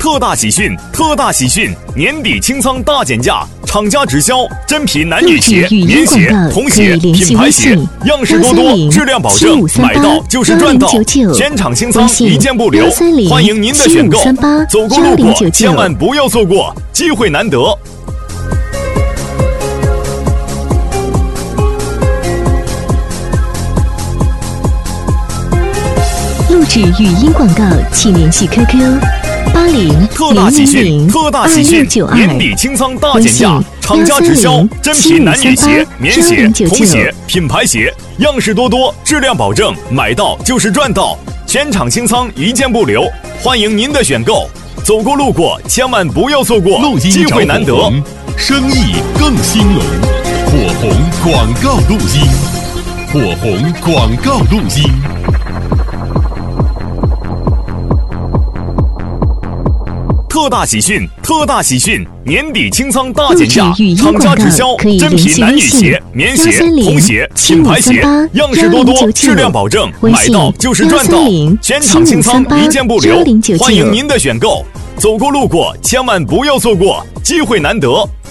特大喜讯！特大喜讯！年底清仓大减价，厂家直销，真皮男女鞋、棉鞋、童鞋、品牌鞋，样式多多，质量保证，买到就是赚到。全场清仓，一件不留，欢迎您的选购。走过路过，千万不要错过，机会难得。 录制语音广告，请联系 QQ。 特大喜讯！特大喜讯！年底清仓大减价，厂家直销，真皮男女鞋、棉鞋、童鞋、品牌鞋，样式多多，质量保证，买到就是赚到。全场清仓，一件不留，欢迎您的选购。走过路过，千万不要错过，机会难得， 生意更兴隆。火红广告录音，火红广告录音。 特大喜讯！特大喜讯！年底清仓大减价，厂家直销，真皮男女鞋、棉鞋、童鞋、品牌鞋，样式多多，质量保证，买到就是赚到。全场清仓，一件不留，欢迎您的选购。走过路过，千万不要错过，机会难得。